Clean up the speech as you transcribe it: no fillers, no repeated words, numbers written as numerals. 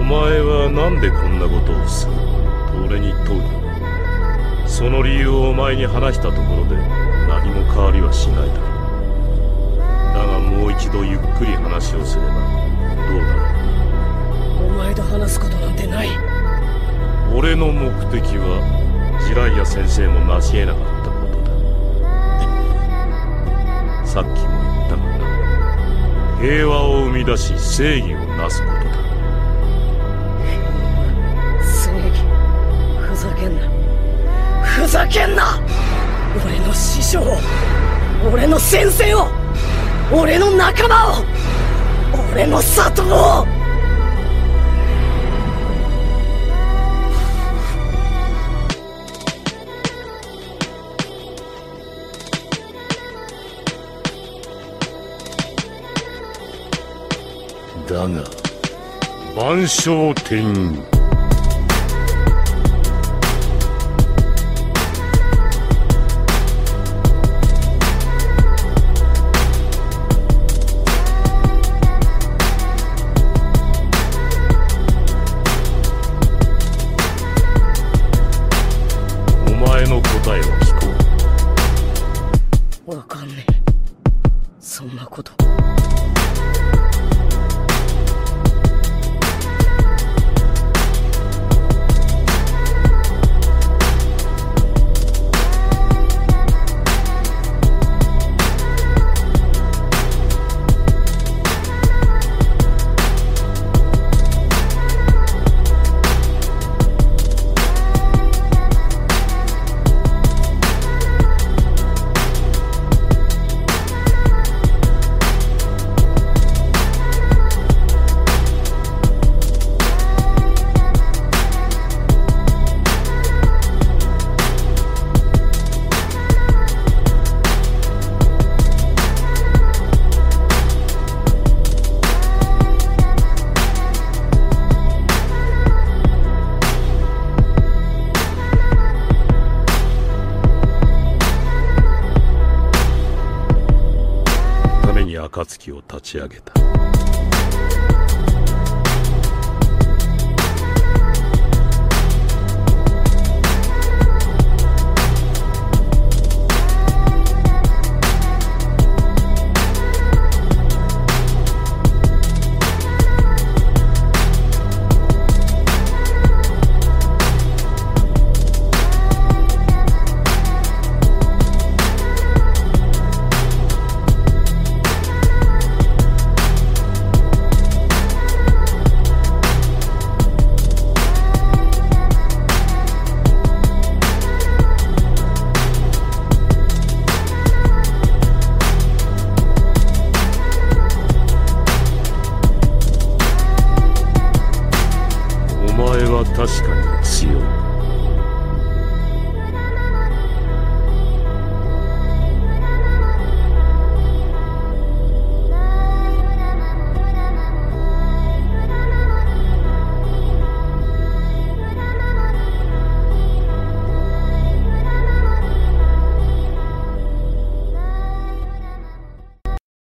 前はなんでこんなことをすると俺に問う。その理由をお前に話したところで何も変わりはしないだろう。だがもう一度ゆっくり話をすればどうだろう。お前と話すことなんてない。 俺の目的はジライア先生も成し得なかったことだ。さっきも言ったがな、平和を生み出し正義をなすことだ。 正義？ふざけんな。ふざけんな！俺の師匠を、俺の先生を、俺の仲間を、俺の里を。 だが万象天にお前の答えを聞こう。わかんねえ、そんなこと。暁を立ち上げた。確かに強い。